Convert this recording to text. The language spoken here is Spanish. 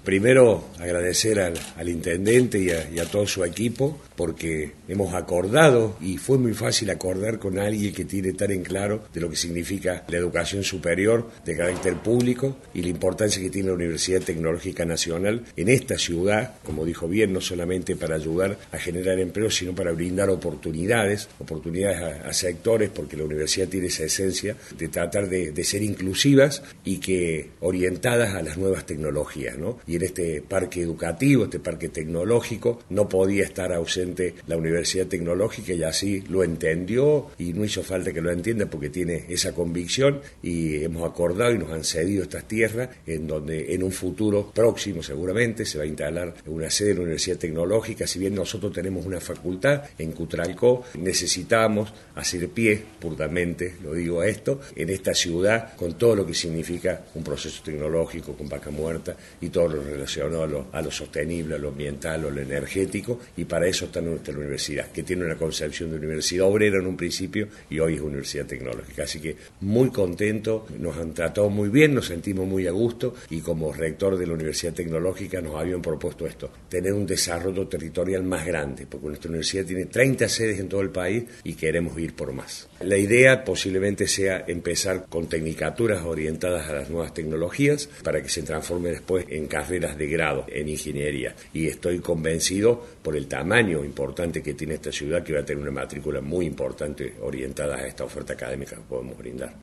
Primero, agradecer al intendente y a todo su equipo, porque hemos acordado, y fue muy fácil acordar con alguien que tiene tan en claro de lo que significa la educación superior de carácter público y la importancia que tiene la Universidad Tecnológica Nacional en esta ciudad, como dijo bien, no solamente para ayudar a generar empleo, sino para brindar oportunidades a sectores, porque la universidad tiene esa esencia de tratar de ser inclusivas y que orientadas a las nuevas tecnologías, ¿no? Y en este parque educativo, este parque tecnológico, no podía estar ausente la Universidad Tecnológica, y así lo entendió, y no hizo falta que lo entienda porque tiene esa convicción, y hemos acordado y nos han cedido estas tierras en donde en un futuro próximo seguramente se va a instalar una sede de la Universidad Tecnológica. Si bien nosotros tenemos una facultad en Cutralcó, necesitamos hacer pie, puramente lo digo a esto, en esta ciudad con todo lo que significa un proceso tecnológico con Vaca Muerta y todo lo relacionado a lo sostenible, a lo ambiental, a lo energético, y para eso está nuestra universidad, que tiene una concepción de universidad obrera en un principio y hoy es universidad tecnológica. Así que muy contento, nos han tratado muy bien, nos sentimos muy a gusto, y como rector de la Universidad Tecnológica nos habían propuesto esto, tener un desarrollo territorial más grande, porque nuestra universidad tiene 30 sedes en todo el país y queremos ir por más. La idea posiblemente sea empezar con tecnicaturas orientadas a las nuevas tecnologías para que se transforme después en carreras de grado en ingeniería, y estoy convencido por el tamaño importante que tiene esta ciudad que va a tener una matrícula muy importante orientada a esta oferta académica que podemos brindar.